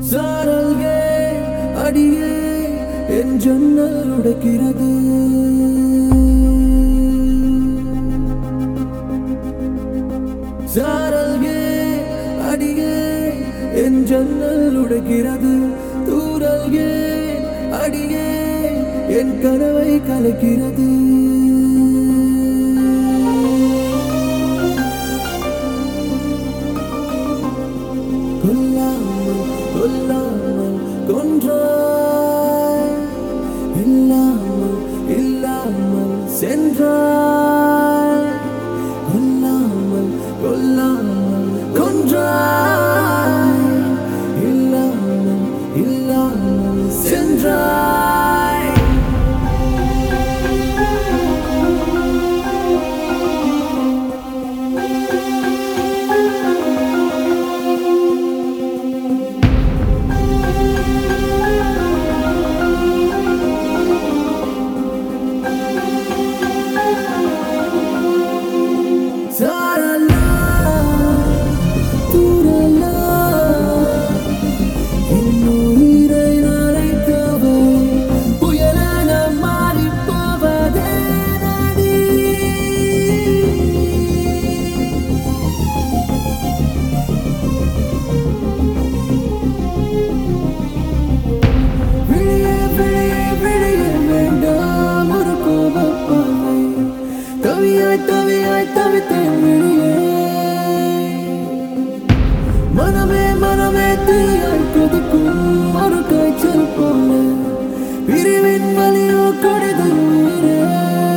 சாரல்கே அடியே என் ஜன்னல் உடைக்கிறது. சாரல்கே அடியே என் ஜன்னல் உடைக்கிறது. தூரல்கே அடியே என் கனவை கலைக்கிறது. கொல்லாமல் கொல்லாமல் கொன்றாய், இல்லாமல் இல்லாமல் சென்றாய். கொல்லாமல் கொல்லாமல் கொன்றாய், இல்லாமல் இல்லாமல் சென்றாய். மனமே மனமே தீயாய் கொதிக்கும் ஒரு காய்ச்சல் போல, பிரிவின் வலியோ கடிதம் உயிரே.